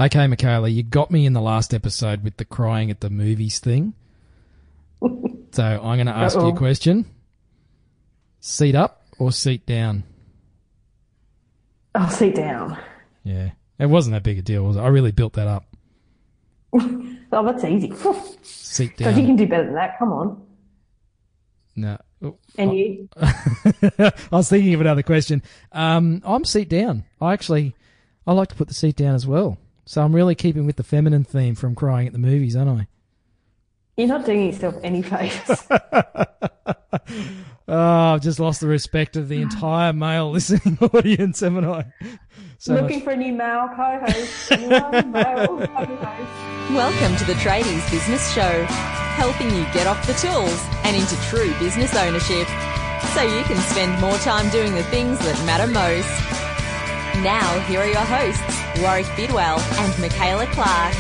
Okay, Michaela, you got me in the last episode with the crying at the movies thing. So I'm going to ask you a question. Seat up or seat down? Oh, seat down. Yeah. It wasn't that big a deal, was it? I really built that up. Oh, that's easy. Seat down. So you can do better than that. Come on. No. And you? I was thinking of another question. I'm seat down. I like to put the seat down as well. So I'm really keeping with the feminine theme from crying at the movies, aren't I? You're not doing yourself any favours. Oh, I've just lost the respect of the entire male listening audience, haven't I? Looking for a new male co-host. Anyone? Male co-host. Welcome to the Tradies Business Show, helping you get off the tools and into true business ownership so you can spend more time doing the things that matter most. Now, here are your hosts, Warwick Bidwell and Michaela Clark.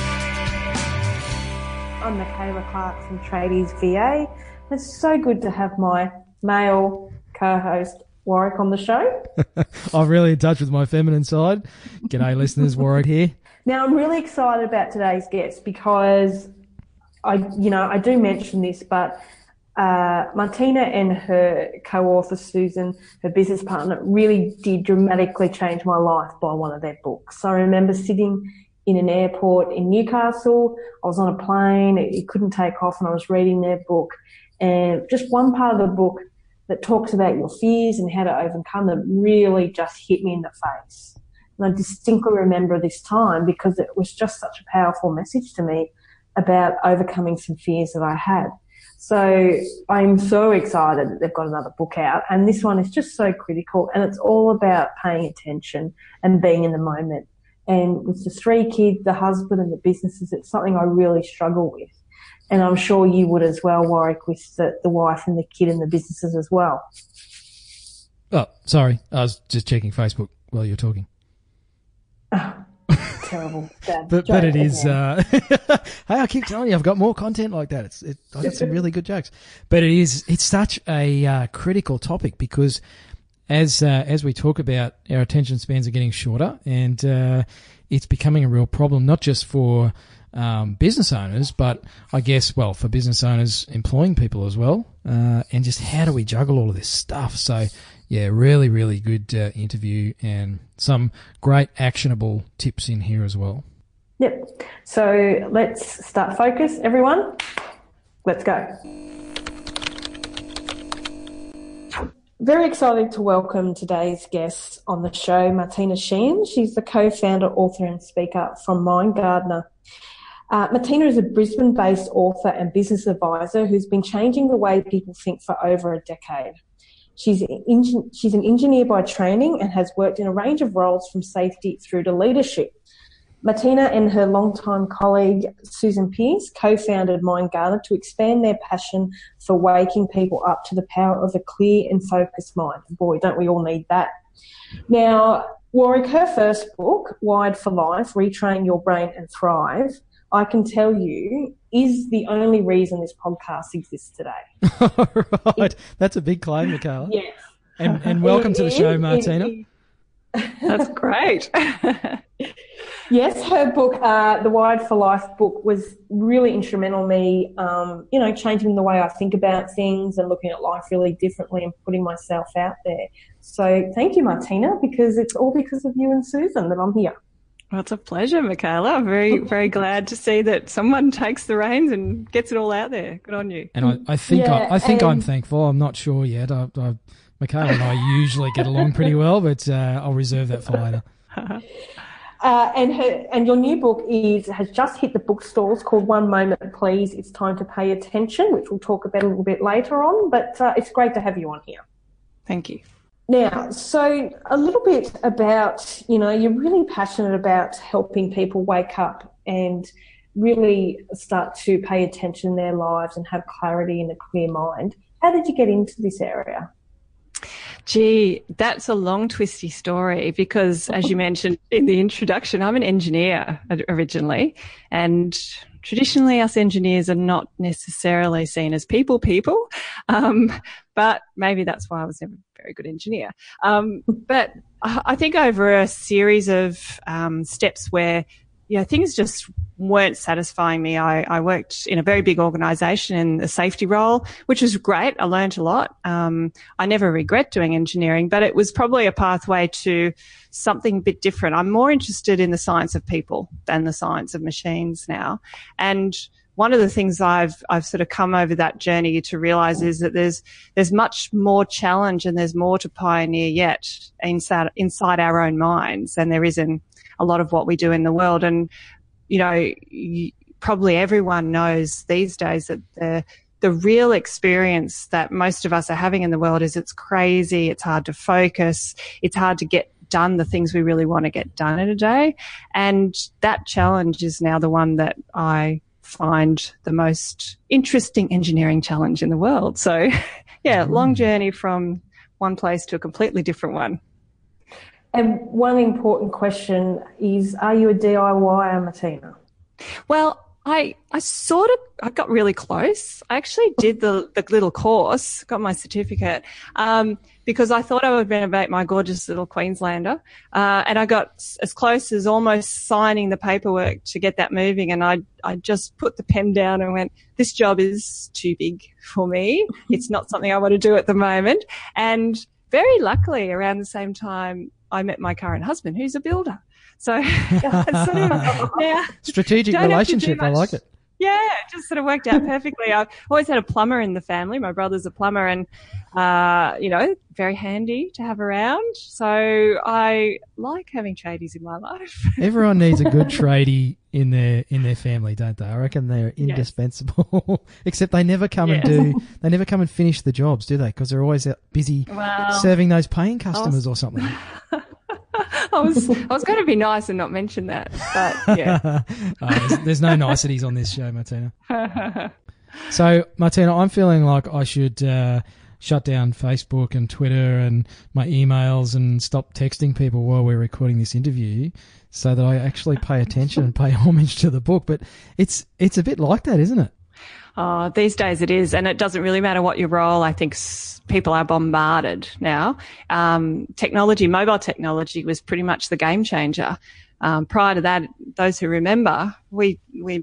I'm Michaela Clark from Tradies VA. It's so good to have my male co-host, Warwick, on the show. I'm really in touch with my feminine side. G'day, listeners. Warwick here. Now, I'm really excited about today's guest because I do mention this, but Martina and her co-author, Susan, her business partner, really did dramatically change my life by one of their books. I remember sitting in an airport in Newcastle. I was on a plane. It couldn't take off, and I was reading their book. And just one part of the book that talks about your fears and how to overcome them really just hit me in the face. And I distinctly remember this time because it was just such a powerful message to me about overcoming some fears that I had. So I'm so excited that they've got another book out, and this one is just so critical, and it's all about paying attention and being in the moment. And with the 3 kids, the husband and the businesses, it's something I really struggle with. And I'm sure you would as well, Warwick, with the wife and the kid and the businesses as well. Oh, sorry. I was just checking Facebook while you were talking. Oh, terrible. but it is... hey, I keep telling you, I've got more content like that. I got some really good jokes. But it's such a critical topic because... As we talk about, our attention spans are getting shorter, and it's becoming a real problem, not just for business owners, but I guess, well, for business owners employing people as well, and just how do we juggle all of this stuff? So, yeah, really, really good interview and some great actionable tips in here as well. Yep. So let's start focus, everyone. Let's go. Very excited to welcome today's guest on the show, Martina Sheehan. She's the co-founder, author and speaker from Mind Gardener. Martina is a Brisbane-based author and business advisor who's been changing the way people think for over a decade. She's an engineer by training and has worked in a range of roles from safety through to leadership. Martina and her longtime colleague, Susan Pearce, co-founded Mind Gardener to expand their passion for waking people up to the power of a clear and focused mind. Boy, don't we all need that. Now, Warwick, her first book, Wired for Life, Retrain Your Brain and Thrive, I can tell you, is the only reason this podcast exists today. Right. That's a big claim, Michaela. Yes. And welcome to the show, Martina. That's great. Yes, her book, the Wired for Life book, was really instrumental in me, changing the way I think about things and looking at life really differently and putting myself out there. So thank you, Martina, because it's all because of you and Susan that I'm here. Well, it's a pleasure, Michaela. I'm very, very glad to see that someone takes the reins and gets it all out there. Good on you. And I think I'm thankful. I'm not sure yet. Michaela and I usually get along pretty well, but I'll reserve that for later. And your new book has just hit the bookstores, called One Moment Please, It's Time to Pay Attention, which we'll talk about a little bit later on, but it's great to have you on here. Thank you. Now, so a little bit about, you're really passionate about helping people wake up and really start to pay attention in their lives and have clarity and a clear mind. How did you get into this area? Gee, that's a long, twisty story because, as you mentioned in the introduction, I'm an engineer originally, and traditionally us engineers are not necessarily seen as people, but maybe that's why I was never a very good engineer. But I think over a series of steps where, things just weren't satisfying me. I worked in a very big organisation in a safety role, which was great. I learned a lot. I never regret doing engineering, but it was probably a pathway to something a bit different. I'm more interested in the science of people than the science of machines now. And one of the things I've sort of come over that journey to realise is that there's much more challenge and there's more to pioneer yet inside our own minds than there is in a lot of what we do in the world. And probably everyone knows these days that the real experience that most of us are having in the world is it's crazy, it's hard to focus, it's hard to get done the things we really want to get done in a day. And that challenge is now the one that I find the most interesting engineering challenge in the world. So, long journey from one place to a completely different one. And one important question is, are you a DIYer, Martina? Well, I got really close. I actually did the little course, got my certificate, because I thought I would renovate my gorgeous little Queenslander. And I got as close as almost signing the paperwork to get that moving. And I just put the pen down and went, this job is too big for me. It's not something I want to do at the moment. And very luckily, around the same time, I met my current husband, who's a builder. So strategic relationship. I like it. Yeah, it just sort of worked out perfectly. I've always had a plumber in the family. My brother's a plumber and, very handy to have around. So I like having tradies in my life. Everyone needs a good tradie in their family, don't they? I reckon they're indispensable. Yes. Except they never come and finish the jobs, do they? Because they're always busy serving those paying customers or something. I was going to be nice and not mention that, but yeah. There's no niceties on this show, Martina. So, Martina, I'm feeling like I should shut down Facebook and Twitter and my emails and stop texting people while we're recording this interview so that I actually pay attention and pay homage to the book. But it's a bit like that, isn't it? Oh, these days it is, and it doesn't really matter what your role. I think people are bombarded now. Mobile technology was pretty much the game changer. Prior to that, those who remember, we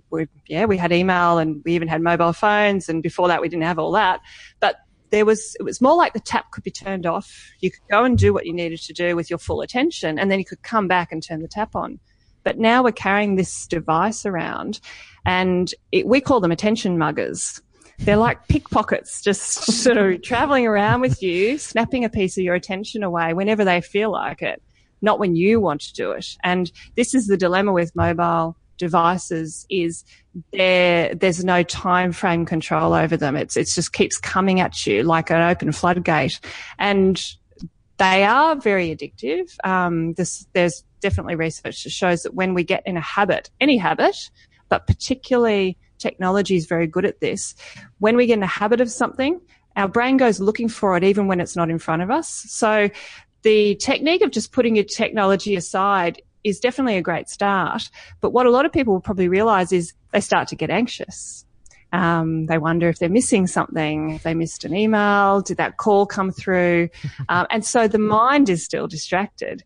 had email and we even had mobile phones, and before that we didn't have all that. But it was more like the tap could be turned off. You could go and do what you needed to do with your full attention, and then you could come back and turn the tap on. But now we're carrying this device around, and we call them attention muggers. They're like pickpockets, just sort of traveling around with you, snapping a piece of your attention away whenever they feel like it, not when you want to do it. And this is the dilemma with mobile devices, is there's no time frame control over them. It just keeps coming at you like an open floodgate. And they are very addictive. There's definitely research that shows that when we get in a habit, any habit, but particularly technology is very good at this. When we get in a habit of something, our brain goes looking for it even when it's not in front of us. So the technique of just putting your technology aside is definitely a great start. But what a lot of people will probably realize is they start to get anxious. They wonder if they're missing something, if they missed an email, did that call come through? And so the mind is still distracted.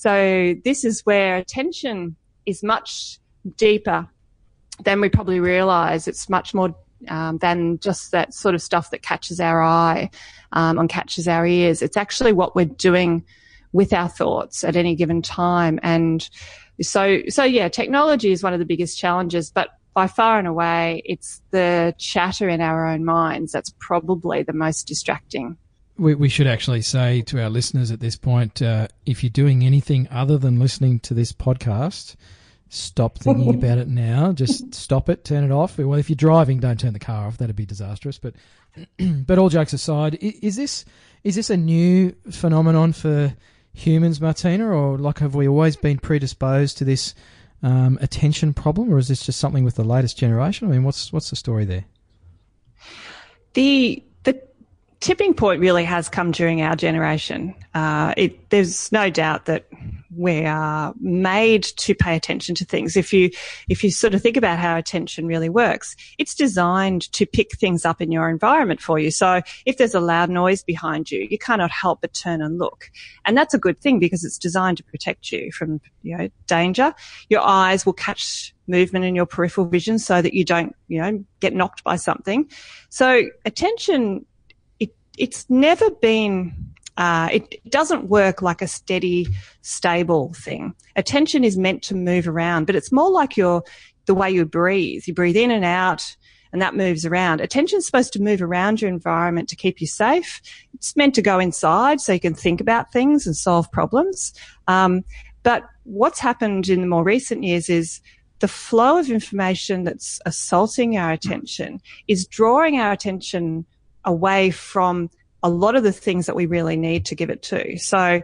So this is where attention is much deeper than we probably realize. It's much more than just that sort of stuff that catches our eye and catches our ears. It's actually what we're doing with our thoughts at any given time. And so yeah, technology is one of the biggest challenges, but by far and away, it's the chatter in our own minds that's probably the most distracting. We should actually say to our listeners at this point, if you're doing anything other than listening to this podcast, stop thinking about it now. Just stop it, turn it off. Well, if you're driving, don't turn the car off. That'd be disastrous. But all jokes aside, is this a new phenomenon for humans, Martina, or like have we always been predisposed to this attention problem, or is this just something with the latest generation? I mean, what's the story there? The tipping point really has come during our generation. There's no doubt that we are made to pay attention to things. If you sort of think about how attention really works, it's designed to pick things up in your environment for you. So if there's a loud noise behind you, you cannot help but turn and look. And that's a good thing because it's designed to protect you from, danger. Your eyes will catch movement in your peripheral vision so that you don't, get knocked by something. So attention, it's never been, it doesn't work like a steady, stable thing. Attention is meant to move around, but it's more like the way you breathe. You breathe in and out, and that moves around. Attention's supposed to move around your environment to keep you safe. It's meant to go inside so you can think about things and solve problems. But what's happened in the more recent years is the flow of information that's assaulting our attention is drawing our attention away from a lot of the things that we really need to give it to. So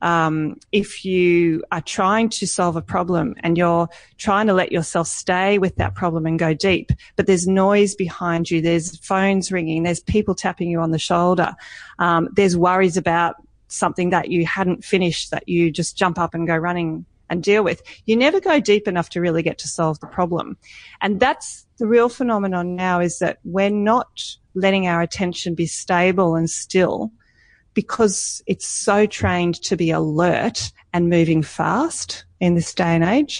if you are trying to solve a problem and you're trying to let yourself stay with that problem and go deep, but there's noise behind you, there's phones ringing, there's people tapping you on the shoulder, there's worries about something that you hadn't finished that you just jump up and go running and deal with, you never go deep enough to really get to solve the problem. And that's the real phenomenon now, is that we're not letting our attention be stable and still because it's so trained to be alert and moving fast in this day and age.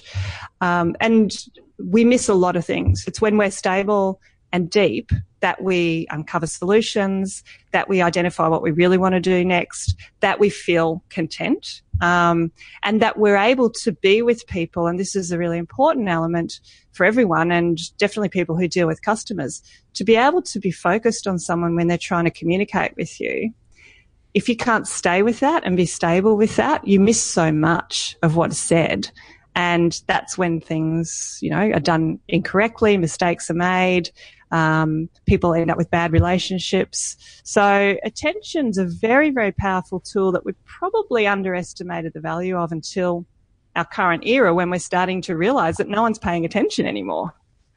And we miss a lot of things. It's when we're stable and deep that we uncover solutions, that we identify what we really want to do next, that we feel content, and that we're able to be with people. And this is a really important element for everyone, and definitely people who deal with customers, to be able to be focused on someone when they're trying to communicate with you. If you can't stay with that and be stable with that, you miss so much of what's said. And that's when things, are done incorrectly, mistakes are made, people end up with bad relationships. So attention's a very, very powerful tool that we probably underestimated the value of until our current era, when we're starting to realise that no one's paying attention anymore.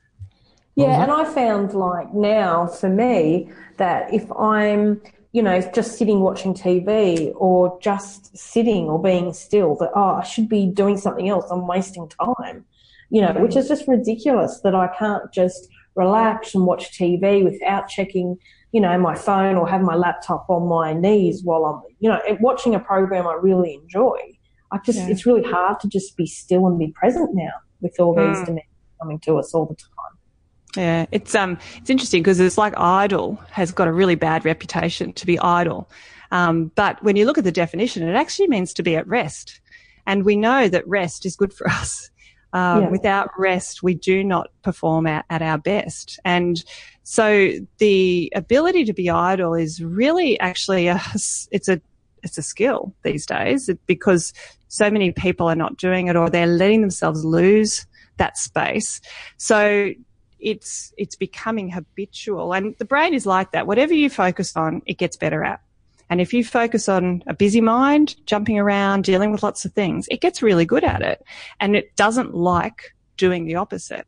Yeah, and I found now for me that if I'm, just sitting watching TV or just sitting or being still, that, I should be doing something else. I'm wasting time, which is just ridiculous that I can't just relax and watch TV without checking, my phone or have my laptop on my knees while I'm, watching a program I really enjoy. It's really hard to just be still and be present now with all these demands coming to us all the time. Yeah, it's interesting because it's like idle has got a really bad reputation to be idle. But when you look at the definition, it actually means to be at rest. And we know that rest is good for us. Without rest, we do not perform at our best. And so the ability to be idle is really actually it's a skill these days, because so many people are not doing it, or they're letting themselves lose that space. So it's becoming habitual, and the brain is like that. Whatever you focus on, it gets better at. And if you focus on a busy mind, jumping around, dealing with lots of things, it gets really good at it, and it doesn't like doing the opposite.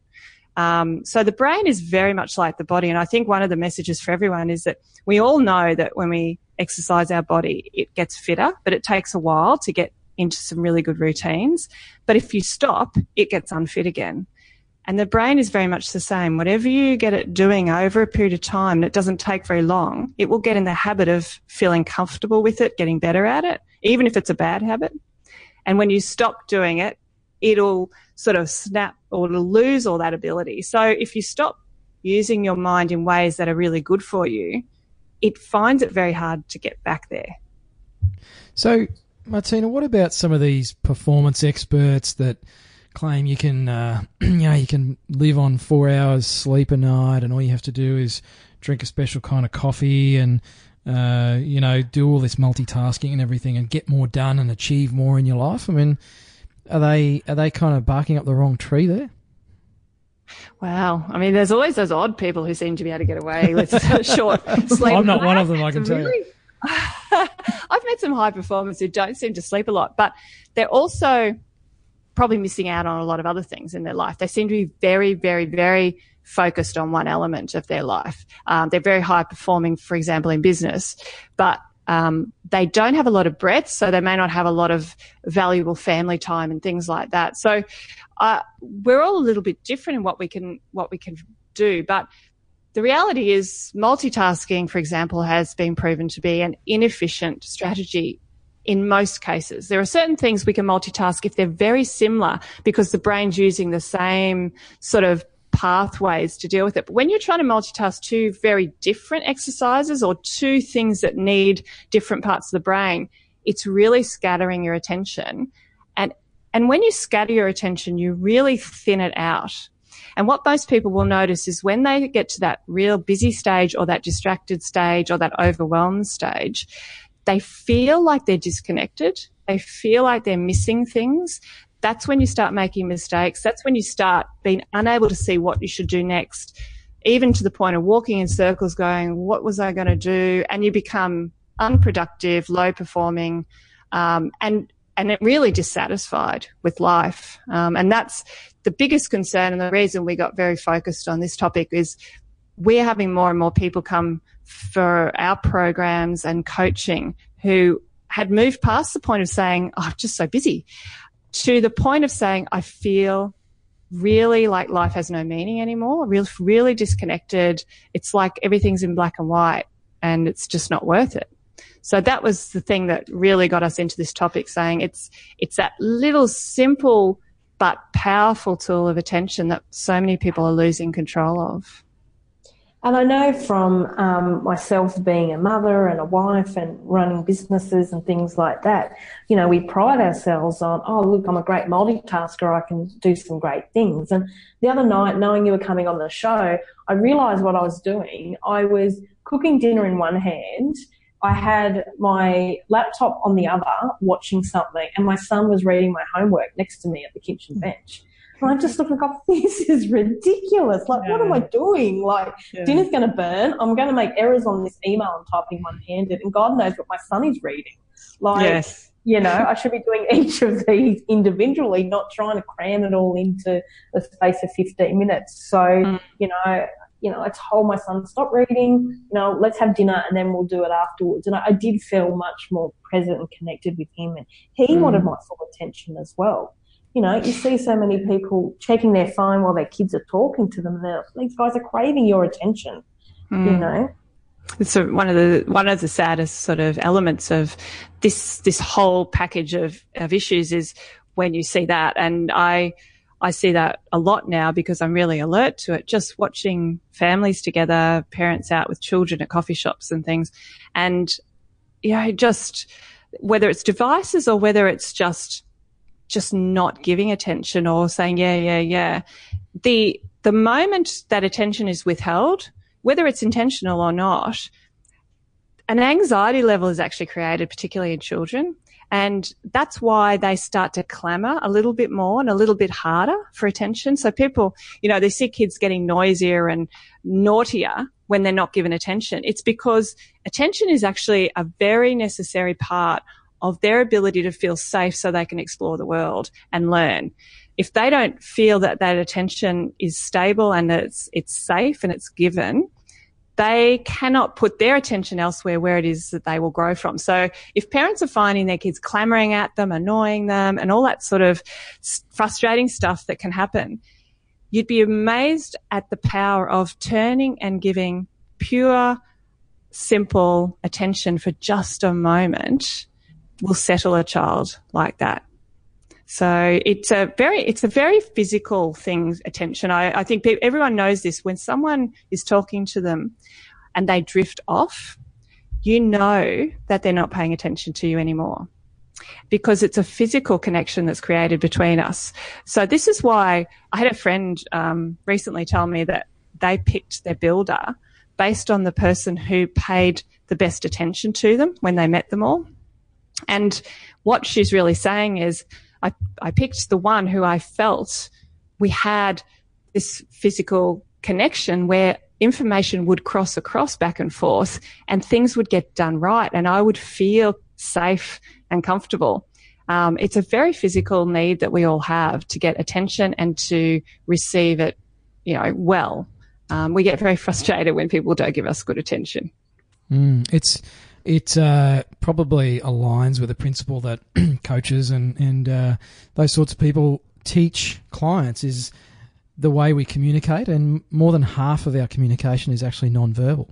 So the brain is very much like the body. And I think one of the messages for everyone is that we all know that when we exercise our body, it gets fitter, but it takes a while to get into some really good routines. But if you stop, it gets unfit again. And the brain is very much the same. Whatever you get it doing over a period of time, and it doesn't take very long, it will get in the habit of feeling comfortable with it, getting better at it, even if it's a bad habit. And when you stop doing it, it'll sort of snap, or it'll lose all that ability. So if you stop using your mind in ways that are really good for you, it finds it very hard to get back there. So, Martina, what about some of these performance experts that claim you can, you can live on 4 hours sleep a night, and all you have to do is drink a special kind of coffee and, do all this multitasking and everything and get more done and achieve more in your life? I mean, are they kind of barking up the wrong tree there? Wow. I mean, there's always those odd people who seem to be able to get away with short sleep. I'm not one of them, I can tell you. I've met some high performers who don't seem to sleep a lot, but they're also probably missing out on a lot of other things in their life. They seem to be very, very, very focused on one element of their life. They're very high performing, for example, in business, but they don't have a lot of breadth, so they may not have a lot of valuable family time and things like that. So we're all a little bit different in what we can do, but the reality is multitasking, for example, has been proven to be an inefficient strategy in most cases. There are certain things we can multitask if they're very similar because the brain's using the same sort of pathways to deal with it. But when you're trying to multitask two very different exercises or two things that need different parts of the brain, it's really scattering your attention. And when you scatter your attention, you really thin it out. And what most people will notice is when they get to that real busy stage or that distracted stage or that overwhelmed stage, they feel like they're disconnected. They feel like they're missing things. That's when you start making mistakes. That's when you start being unable to see what you should do next, even to the point of walking in circles going, what was I going to do? And you become unproductive, low performing, and really dissatisfied with life. And that's the biggest concern, and the reason we got very focused on this topic is we're having more and more people come for our programs and coaching who had moved past the point of saying, oh, I'm just so busy, to the point of saying, I feel really like life has no meaning anymore, really disconnected. It's like everything's in black and white and it's just not worth it. So that was the thing that really got us into this topic, saying it's that little simple but powerful tool of attention that so many people are losing control of. And I know from myself being a mother and a wife and running businesses and things like that, you know, we pride ourselves on, oh, look, I'm a great multitasker, I can do some great things. And the other night, knowing you were coming on the show, I realised what I was doing. I was cooking dinner in one hand, I had my laptop on the other watching something, and my son was reading my homework next to me at the kitchen bench. And I just looked like, oh, this is ridiculous. Like, what am I doing? Like, dinner's going to burn. I'm going to make errors on this email I'm typing one-handed, and God knows what my son is reading. Like, you know, I should be doing each of these individually, not trying to cram it all into the space of 15 minutes. So, you know, I told my son, stop reading, you know, let's have dinner and then we'll do it afterwards. And I did feel much more present and connected with him, and he wanted my full attention as well. You know, you see so many people checking their phone while their kids are talking to them, and these guys are craving your attention, you know. It's one of the saddest sort of elements of this whole package of issues is when you see that. And I see that a lot now because I'm really alert to it, just watching families together, parents out with children at coffee shops and things. And, you know, just whether it's devices or whether it's just not giving attention or saying, yeah. The moment that attention is withheld, whether it's intentional or not, an anxiety level is actually created, particularly in children. And that's why they start to clamour a little bit more and a little bit harder for attention. So people, you know, they see kids getting noisier and naughtier when they're not given attention. It's because attention is actually a very necessary part of their ability to feel safe so they can explore the world and learn. If they don't feel that attention is stable and that it's safe and it's given, they cannot put their attention elsewhere where it is that they will grow from. So if parents are finding their kids clamoring at them, annoying them, and all that sort of frustrating stuff that can happen, you'd be amazed at the power of turning and giving pure, simple attention for just a moment will settle a child like that. So it's a very physical thing, attention. I think everyone knows this. When someone is talking to them and they drift off, you know that they're not paying attention to you anymore because it's a physical connection that's created between us. So this is why I had a friend recently tell me that they picked their builder based on the person who paid the best attention to them when they met them all. And what she's really saying is, I picked the one who I felt we had this physical connection where information would cross across back and forth and things would get done right and I would feel safe and comfortable. It's a very physical need that we all have to get attention and to receive it, you know, well. we get very frustrated when people don't give us good attention. It probably aligns with the principle that coaches and those sorts of people teach clients is the way we communicate, and more than half of our communication is actually non-verbal.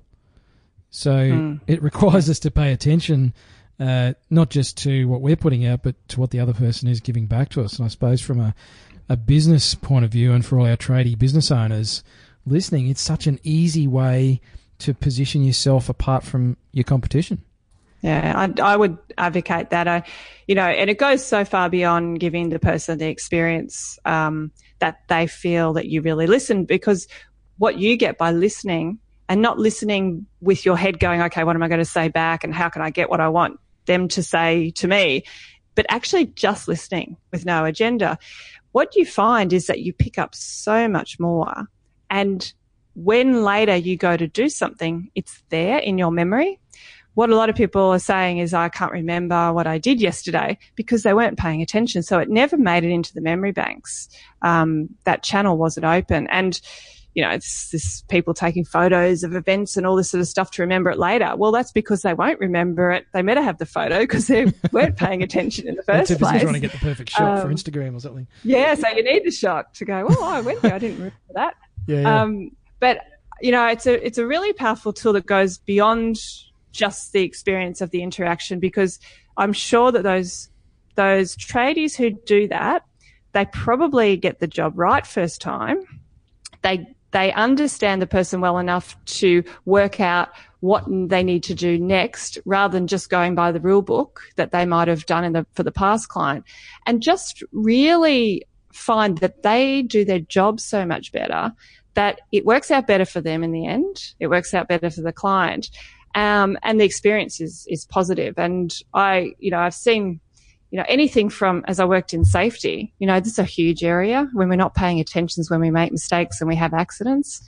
So it requires us to pay attention, not just to what we're putting out, but to what the other person is giving back to us. And I suppose from a business point of view, and for all our tradie business owners listening, it's such an easy way to position yourself apart from your competition. Yeah, I would advocate that. And it goes so far beyond giving the person the experience that they feel that you really listen, because what you get by listening, and not listening with your head going, okay, what am I going to say back and how can I get what I want them to say to me, but actually just listening with no agenda, what you find is that you pick up so much more. And when later you go to do something, it's there in your memory. What a lot of people are saying is, I can't remember what I did yesterday, because they weren't paying attention. So it never made it into the memory banks. That channel wasn't open. And, it's this people taking photos of events and all this sort of stuff to remember it later. Well, that's because they won't remember it. They better have the photo because they weren't paying attention in the first place. Trying to get the perfect shot for Instagram or something. Yeah, so you need the shot to go, oh, I went there. I didn't remember that. Yeah. But, it's a really powerful tool that goes beyond just the experience of the interaction, because I'm sure that those tradies who do that, they probably get the job right first time. They understand the person well enough to work out what they need to do next, rather than just going by the rule book that they might have done for the past client, and just really find that they do their job so much better that it works out better for them in the end. It works out better for the client. And the experience is positive. And I've seen, anything from, as I worked in safety, this is a huge area when we're not paying attention, when we make mistakes and we have accidents.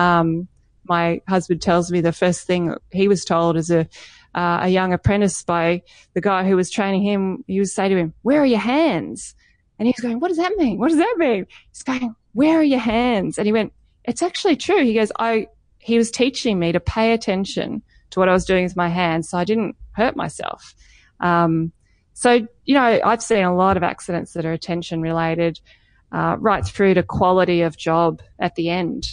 My husband tells me the first thing he was told as a young apprentice by the guy who was training him, he would say to him, "Where are your hands?" And he was going, "What does that mean? What does that mean?" He's going, "Where are your hands?" And he went, "It's actually true." He goes, he was teaching me to pay attention to what I was doing with my hands, so I didn't hurt myself. So, I've seen a lot of accidents that are attention related, right through to quality of job at the end.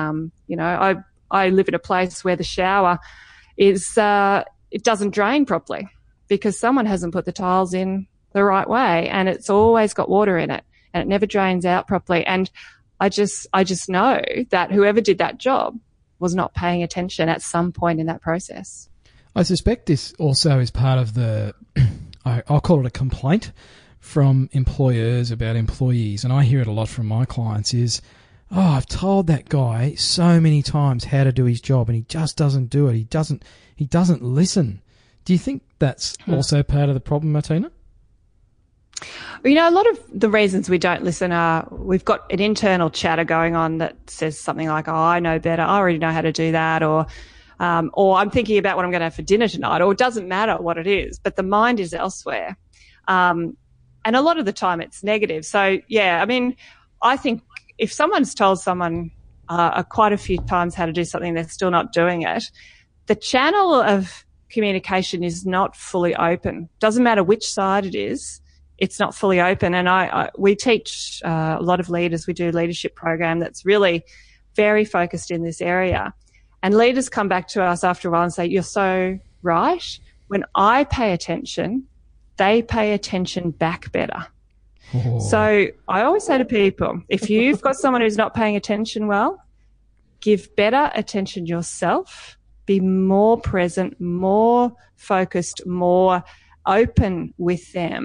I live in a place where the shower is, it doesn't drain properly because someone hasn't put the tiles in the right way, and it's always got water in it and it never drains out properly. And I just know that whoever did that job was not paying attention at some point in that process. I suspect this also is part of the, I'll call it a complaint from employers about employees, and I hear it a lot from my clients is, I've told that guy so many times how to do his job and he just doesn't do it. He doesn't listen. Do you think that's also part of the problem, Martina? A lot of the reasons we don't listen are we've got an internal chatter going on that says something like, "Oh, I know better. I already know how to do that," or I'm thinking about what I'm going to have for dinner tonight, or it doesn't matter what it is, but the mind is elsewhere. And a lot of the time it's negative. So, yeah, I think if someone's told someone quite a few times how to do something, they're still not doing it, the channel of communication is not fully open. Doesn't matter which side it is. It's not fully open. And we teach a lot of leaders. We do a leadership program that's really very focused in this area. And leaders come back to us after a while and say, "You're so right. When I pay attention, they pay attention back better." Oh. So I always say to people, if you've got someone who's not paying attention well, give better attention yourself, be more present, more focused, more open with them,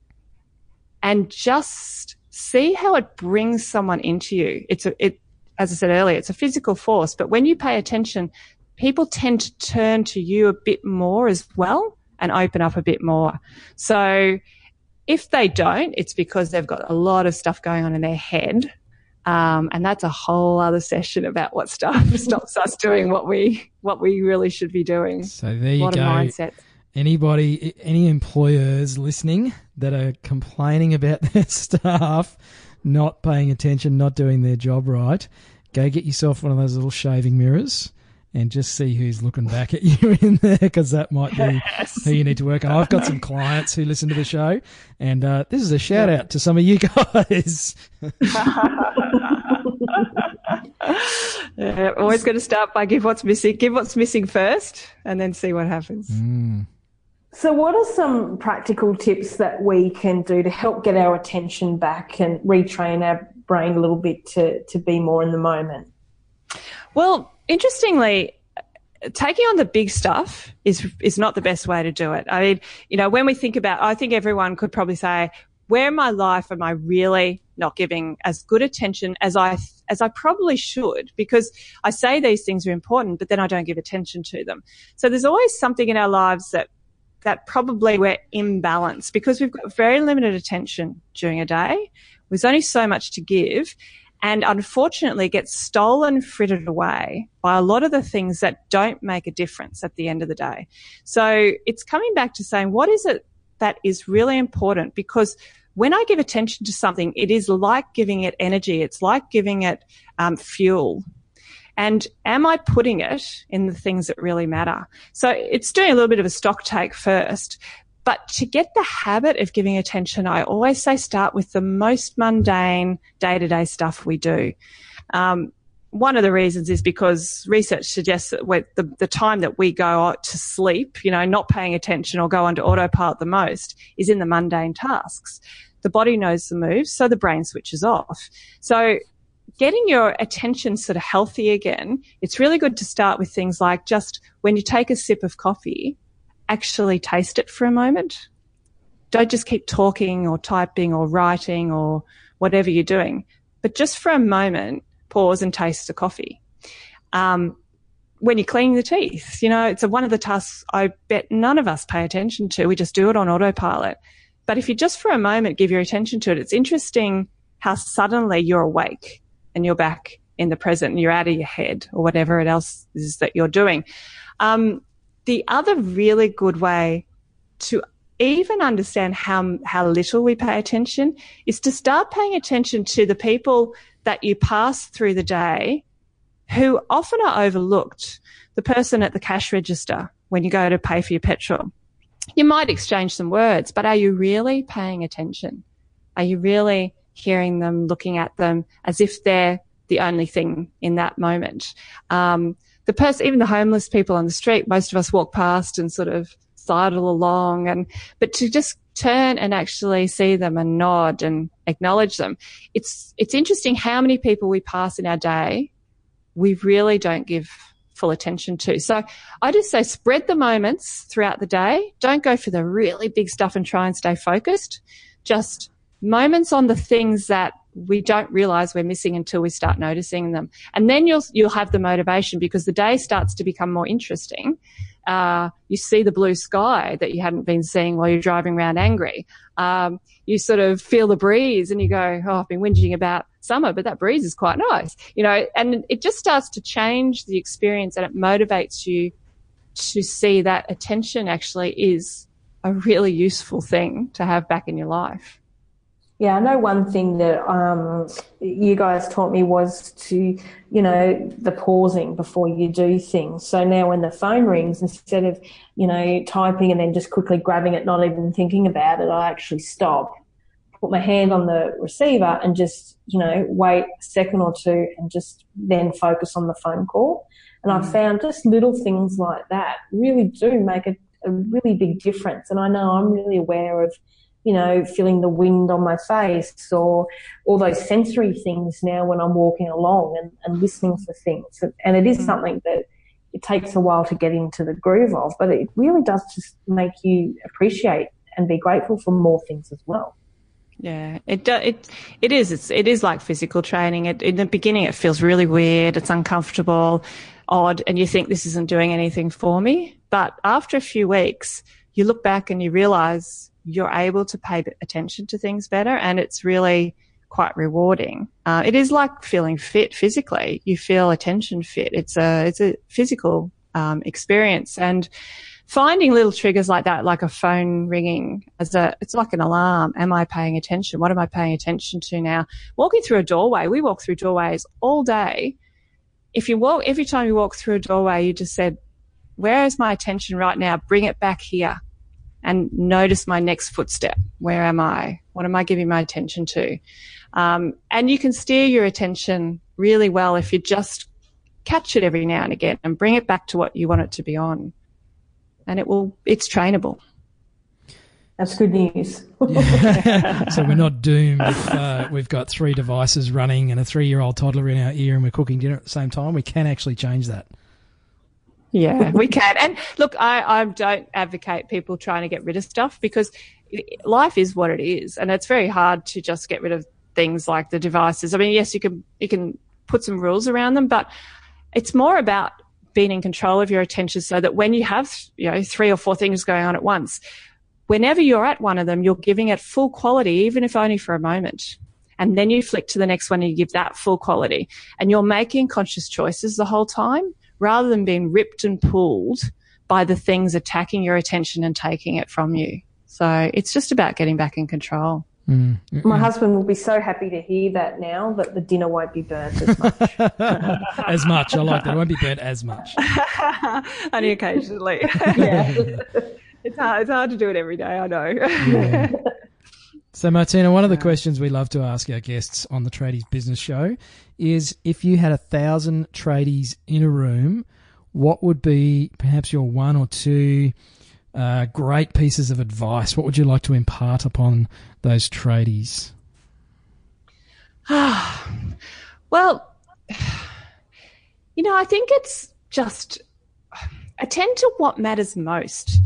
and just see how it brings someone into you. As I said earlier, it's a physical force, but when you pay attention, people tend to turn to you a bit more as well and open up a bit more. So if they don't, it's because they've got a lot of stuff going on in their head. And that's a whole other session about what stuff stops us doing what we really should be doing. So there you go. Mindsets. Any employers listening that are complaining about their staff not paying attention, not doing their job right, go get yourself one of those little shaving mirrors and just see who's looking back at you in there, because that might be who you need to work on. I've got some clients who listen to the show, and this is a shout out to some of you guys. Always got to start by give what's missing first, and then see what happens. So what are some practical tips that we can do to help get our attention back and retrain our brain a little bit to be more in the moment? Well, interestingly, taking on the big stuff is not the best way to do it. I mean, you know, when we think about, I think everyone could probably say, where in my life am I really not giving as good attention as I probably should? Because I say these things are important, but then I don't give attention to them. So there's always something in our lives that probably we're imbalanced, because we've got very limited attention during a day. There's only so much to give. And unfortunately, it gets stolen, frittered away by a lot of the things that don't make a difference at the end of the day. So it's coming back to saying, what is it that is really important? Because when I give attention to something, it is like giving it energy. It's like giving it fuel. And am I putting it in the things that really matter? So it's doing a little bit of a stock take first. But to get the habit of giving attention, I always say start with the most mundane day-to-day stuff we do. One of the reasons is because research suggests that the time that we go out to sleep, you know, not paying attention or go onto autopilot the most, is in the mundane tasks. The body knows the moves, so the brain switches off. So getting your attention sort of healthy again, it's really good to start with things like, just when you take a sip of coffee, actually taste it for a moment. Don't just keep talking or typing or writing or whatever you're doing, but just for a moment, pause and taste the coffee. When you're cleaning the teeth, you know, it's one of the tasks I bet none of us pay attention to. We just do it on autopilot. But if you just for a moment give your attention to it, it's interesting how suddenly you're awake and you're back in the present and you're out of your head or whatever it else is that you're doing. The other really good way to even understand how little we pay attention is to start paying attention to the people that you pass through the day who often are overlooked. The person at the cash register when you go to pay for your petrol. You might exchange some words, but are you really paying attention? Are you really hearing them, looking at them as if they're the only thing in that moment? Even the homeless people on the street, most of us walk past and sort of sidle along, but to just turn and actually see them and nod and acknowledge them. It's interesting how many people we pass in our day we really don't give full attention to. So I just say spread the moments throughout the day. Don't go for the really big stuff and try and stay focused. Just moments on the things that we don't realize we're missing until we start noticing them. And then you'll have the motivation, because the day starts to become more interesting. You see the blue sky that you hadn't been seeing while you're driving around angry. You sort of feel the breeze and you go, oh, I've been whinging about summer, but that breeze is quite nice, you know, and it just starts to change the experience, and it motivates you to see that attention actually is a really useful thing to have back in your life. Yeah, I know one thing that you guys taught me was to, you know, the pausing before you do things. So now when the phone rings, instead of, you know, typing and then just quickly grabbing it, not even thinking about it, I actually stop, put my hand on the receiver and just, you know, wait a second or two and just then focus on the phone call. And I've found just little things like that really do make a really big difference. And I know I'm really aware of, you know, feeling the wind on my face or all those sensory things now when I'm walking along and listening for things. And it is something that it takes a while to get into the groove of, but it really does just make you appreciate and be grateful for more things as well. Yeah, it is like physical training. In the beginning, it feels really weird. It's uncomfortable, odd, and you think this isn't doing anything for me. But after a few weeks, you look back and you realize you're able to pay attention to things better, and it's really quite rewarding. It is like feeling fit physically. You feel attention fit. It's a physical experience, and finding little triggers like that, like a phone ringing, it's like an alarm. Am I paying attention? What am I paying attention to now? Walking through a doorway, we walk through doorways all day, every time you walk through a doorway, you just said, where is my attention right now? Bring it back here and notice my next footstep. Where am I? What am I giving my attention to? And you can steer your attention really well if you just catch it every now and again and bring it back to what you want it to be on. And it's trainable. That's good news. Yeah. So we're not doomed if we've got 3 devices running and a 3-year-old toddler in our ear and we're cooking dinner at the same time. We can actually change that. Yeah, we can. And look, I don't advocate people trying to get rid of stuff, because life is what it is, and it's very hard to just get rid of things like the devices. I mean, yes, you can put some rules around them, but it's more about being in control of your attention, so that when you have 3 or 4 things going on at once, whenever you're at one of them, you're giving it full quality, even if only for a moment. And then you flick to the next one and you give that full quality. And you're making conscious choices the whole time, rather than being ripped and pulled by the things attacking your attention and taking it from you. So it's just about getting back in control. My husband will be so happy to hear that now, that the dinner won't be burnt as much. As much. I like that. It won't be burnt as much. Only occasionally. Yeah. It's hard to do it every day, I know. Yeah. So, Martina, one of the questions we love to ask our guests on the Tradies Business Show is, if you had 1,000 tradies in a room, what would be perhaps your 1 or 2 great pieces of advice? What would you like to impart upon those tradies? Well, I think it's just attend to what matters most.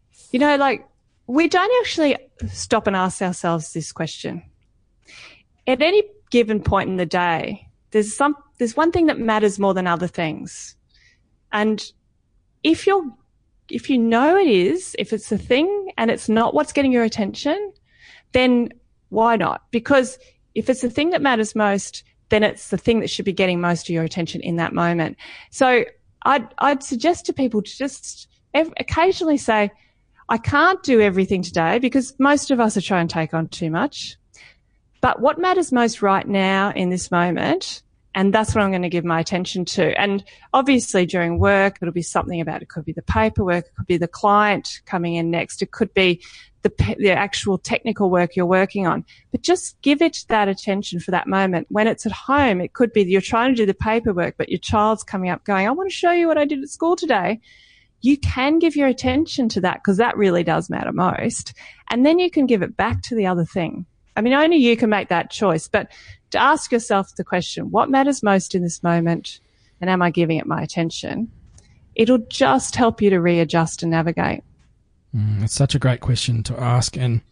We don't actually stop and ask ourselves this question. At any given point in the day, there's one thing that matters more than other things. And if you know if it's a thing and it's not what's getting your attention, then why not? Because if it's the thing that matters most, then it's the thing that should be getting most of your attention in that moment. So I'd suggest to people to just occasionally say, I can't do everything today, because most of us are trying to take on too much. But what matters most right now in this moment, and that's what I'm going to give my attention to. And obviously during work, it'll be something about, it could be the paperwork, it could be the client coming in next, it could be the actual technical work you're working on. But just give it that attention for that moment. When it's at home, it could be you're trying to do the paperwork, but your child's coming up going, I want to show you what I did at school today. You can give your attention to that, because that really does matter most. And then you can give it back to the other thing. I mean, only you can make that choice, but to ask yourself the question, what matters most in this moment, and am I giving it my attention? It'll just help you to readjust and navigate. It's such a great question to ask, and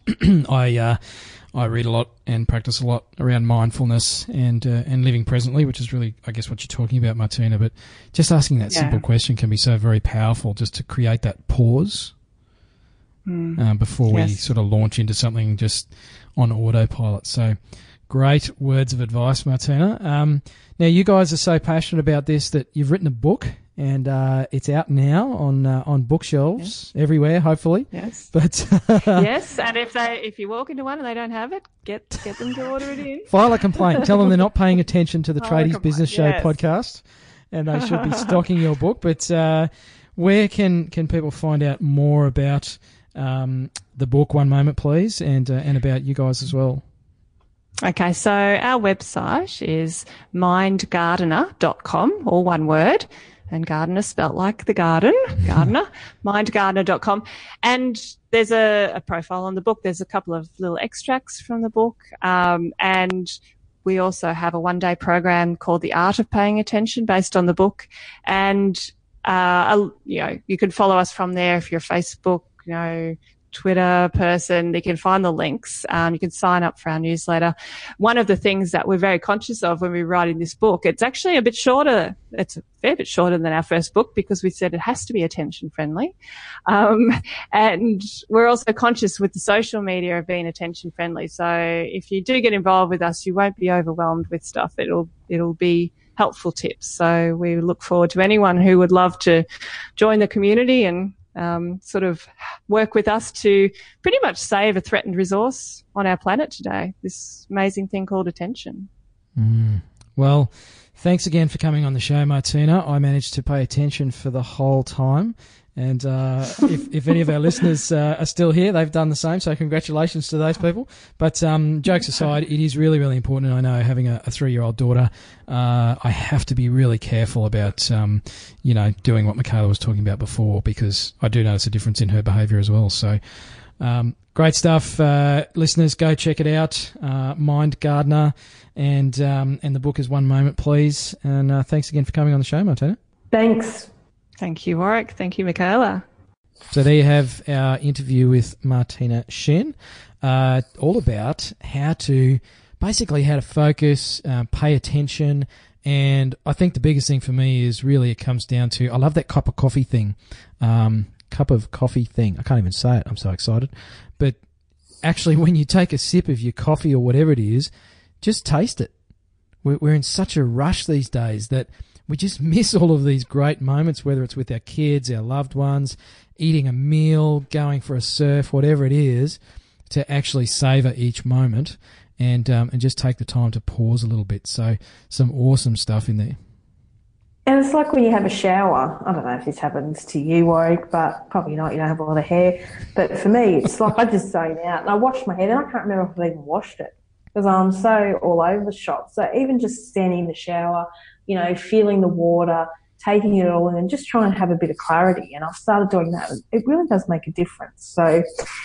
I read a lot and practice a lot around mindfulness and living presently, which is really, I guess, what you're talking about, Martina. But just asking that simple question can be so very powerful, just to create that pause before we sort of launch into something just on autopilot. So great words of advice, Martina. Now, you guys are so passionate about this that you've written a book, and it's out now on bookshelves everywhere, hopefully. Yes. But yes, and if you walk into one and they don't have it, get them to order it in. File a complaint. Tell them they're not paying attention to the Tradies Business Show podcast, and they should be stocking your book. But where can people find out more about the book? One moment, please, and about you guys as well. Okay, so our website is mindgardener.com, all one word. And gardener spelt like the garden, gardener, mindgardener.com. And there's a profile on the book. There's a couple of little extracts from the book. And we also have a one-day program called The Art of Paying Attention, based on the book. And, you can follow us from there if you're a Facebook, Twitter person. You can find the links. You can sign up for our newsletter. One of the things that we're very conscious of when we're writing this book, it's actually a bit shorter. It's a fair bit shorter than our first book, because we said it has to be attention friendly. And we're also conscious with the social media of being attention friendly. So if you do get involved with us, you won't be overwhelmed with stuff. It'll be helpful tips. So we look forward to anyone who would love to join the community and sort of work with us to pretty much save a threatened resource on our planet today, this amazing thing called attention. Well, Thanks again for coming on the show, Martina. I managed to pay attention for the whole time. And if any of our listeners are still here, they've done the same. So congratulations to those people. But jokes aside, it is really, really important. I know having a 3-year-old daughter, I have to be really careful about, doing what Michaela was talking about before, because I do notice a difference in her behaviour as well. So great stuff. Listeners, go check it out. Mind Gardener. And the book is One Moment, Please. And thanks again for coming on the show, Martina. Thanks. Thank you, Warwick. Thank you, Michaela. So there you have our interview with Martina Shen, all about how to focus, pay attention. And I think the biggest thing for me is really it comes down to, I love that cup of coffee thing. Cup of coffee thing. I can't even say it. I'm so excited. But actually, when you take a sip of your coffee or whatever it is, just taste it. We're in such a rush these days that we just miss all of these great moments, whether it's with our kids, our loved ones, eating a meal, going for a surf, whatever it is, to actually savour each moment and just take the time to pause a little bit. So some awesome stuff in there. And it's like when you have a shower. I don't know if this happens to you, Warwick, but probably not. You don't have a lot of hair. But for me, it's like I just zone out and I wash my hair and I can't remember if I even washed it because I'm so all over the shop. So even just standing in the shower, feeling the water, taking it all in and just trying to have a bit of clarity. And I've started doing that. It really does make a difference. So,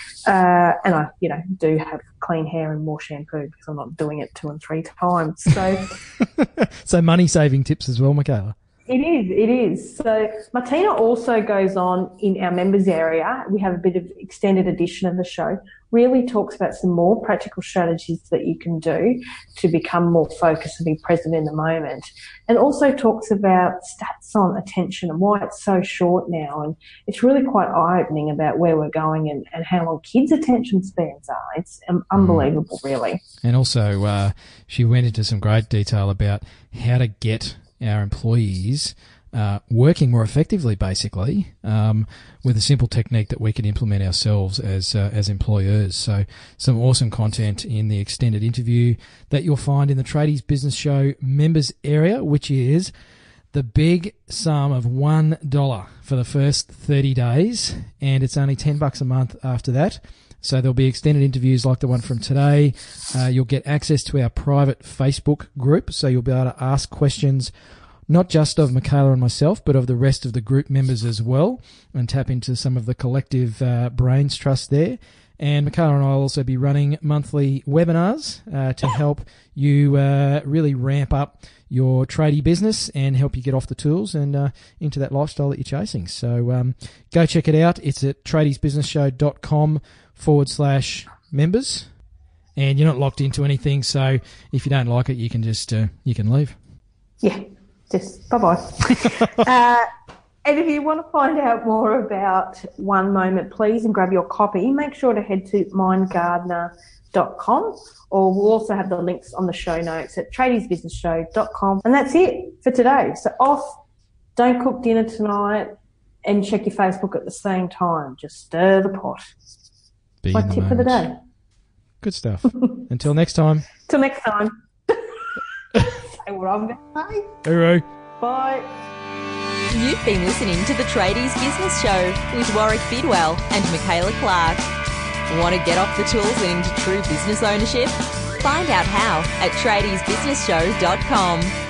and I, do have clean hair and more shampoo because I'm not doing it 2 and 3 times. So, so money saving tips as well, Michaela. It is. So Martina also goes on in our members area. We have a bit of extended edition of the show, really talks about some more practical strategies that you can do to become more focused and be present in the moment. And also talks about stats on attention and why it's so short now. And it's really quite eye-opening about where we're going and how long kids' attention spans are. It's unbelievable, really. And also she went into some great detail about how to get our employees working more effectively, basically, with a simple technique that we can implement ourselves as employers. So some awesome content in the extended interview that you'll find in the Tradies Business Show members area, which is the big sum of $1 for the first 30 days, and it's only $10 a month after that. So there'll be extended interviews like the one from today. You'll get access to our private Facebook group, so you'll be able to ask questions not just of Michaela and myself, but of the rest of the group members as well, and tap into some of the collective brains trust there. And Michaela and I will also be running monthly webinars to help you really ramp up your tradie business and help you get off the tools and into that lifestyle that you're chasing. So go check it out. It's at tradiesbusinessshow.com/members. And you're not locked into anything, so if you don't like it, you can just you can leave. Yeah, just bye-bye. And if you want to find out more about One Moment, Please, and grab your copy, make sure to head to mindgardener.com, or we'll also have the links on the show notes at tradiesbusinessshow.com. And that's it for today. So off, don't cook dinner tonight, and check your Facebook at the same time. Just stir the pot. My tip for the day. Good stuff. Until next time. Till next time. Say what I'm going to say. Hooroo. Bye. You've been listening to the Tradies Business Show with Warwick Bidwell and Michaela Clark. Want to get off the tools and into true business ownership? Find out how at tradiesbusinessshow.com.